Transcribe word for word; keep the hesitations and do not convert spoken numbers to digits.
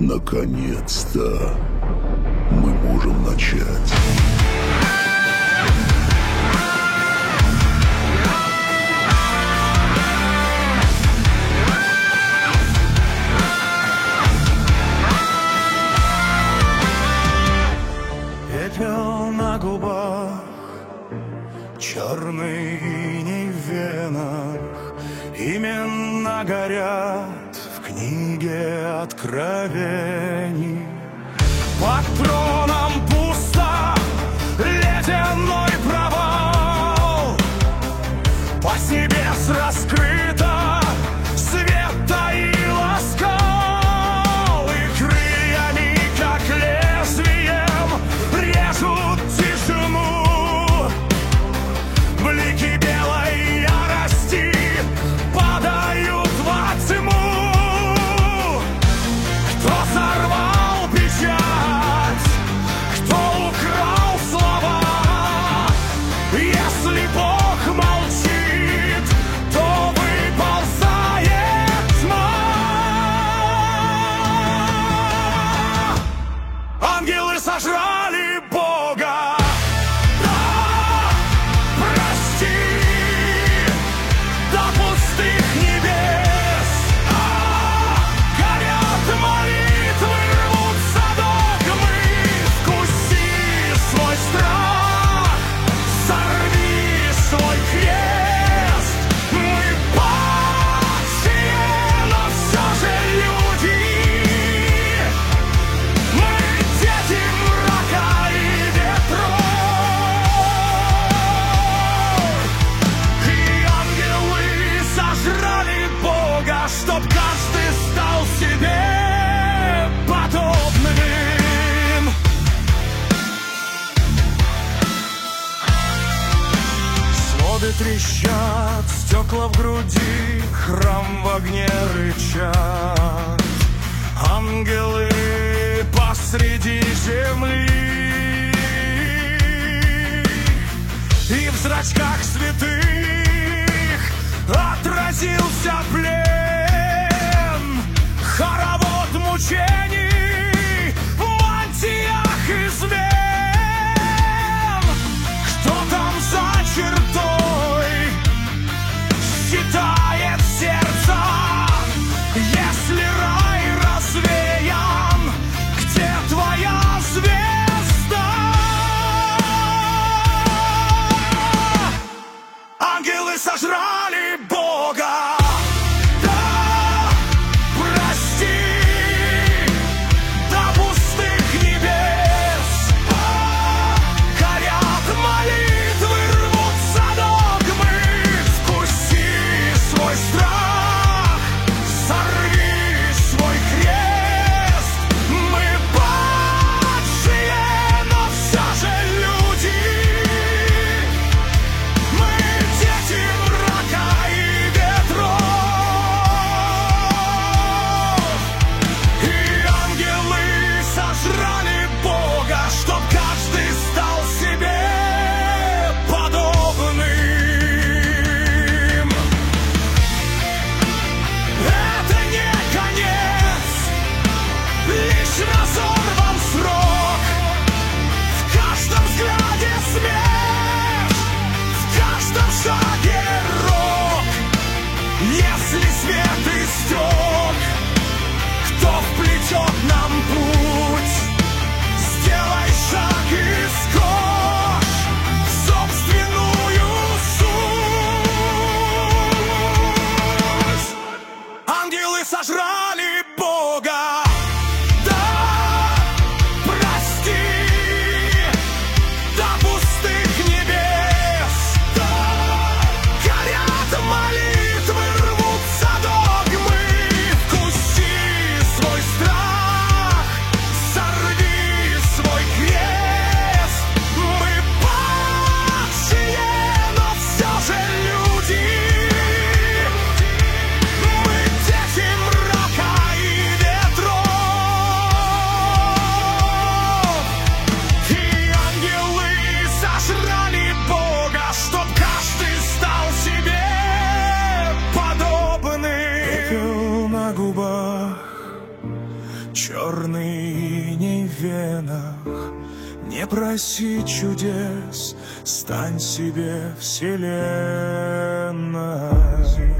Наконец-то мы можем начать. Пепел на губах, черный иней в венах, именно горят в книге откровений. Под троном пусто, ледяной провал, по небес раскрыто, свет таил оскал, и крыльями, как лезвием, режут тишину. Блики белой ярости падают во тьму. Кто сорвал печать, кто украл слова? Если Бог молчит, то выползает тьма. Ангелы сожрали Бога. Да, прости, до пустых небес. А, горят молитвы, рвутся догмы. Вкуси свой страх, сорви свой крест. Мы падшие, но все же люди. Мы дети мрака и ветров. И ангелы сожрали Бога, чтоб каждый стал себе подобным. Своды трещат, стекла в груди, храм в огне рычат. Ангелы посреди земли, и в зрачках святых отразился плен. Хоровод мучений в мантиях измен. Кто там за чертой считает сердце? Если рай развеян, где твоя звезда? Ангелы сожрали Бога. Да, прости, до пустых небес. А, горят молитвы, рвутся догмы. Вкуси свой страх, сорви свой крест. Мы падшие, но все же люди. Мы дети мрака и ветров. И ангелы сожрали Бога, чтоб каждый стал себе подобным. Это не конец, лишь разорван срок. В каждом взгляде смерть, в каждом шаге рок. Если свет истек, кто вплетет нам путь? Сделай шаг и скочь в собственную суть. Ангелы сожрали Бога. Да, прости, до пустых небес. Да, горят молитвы, рвутся догмы. Вкуси свой страх, сорви свой крест. Мы падшие, но все же люди. Мы дети мрака и ветров. И ангелы сожрали Бога, чтоб каждый стал себе подобным. Пепел на губах, черный черный иней в венах. Не проси чудес, стань себе вселенной.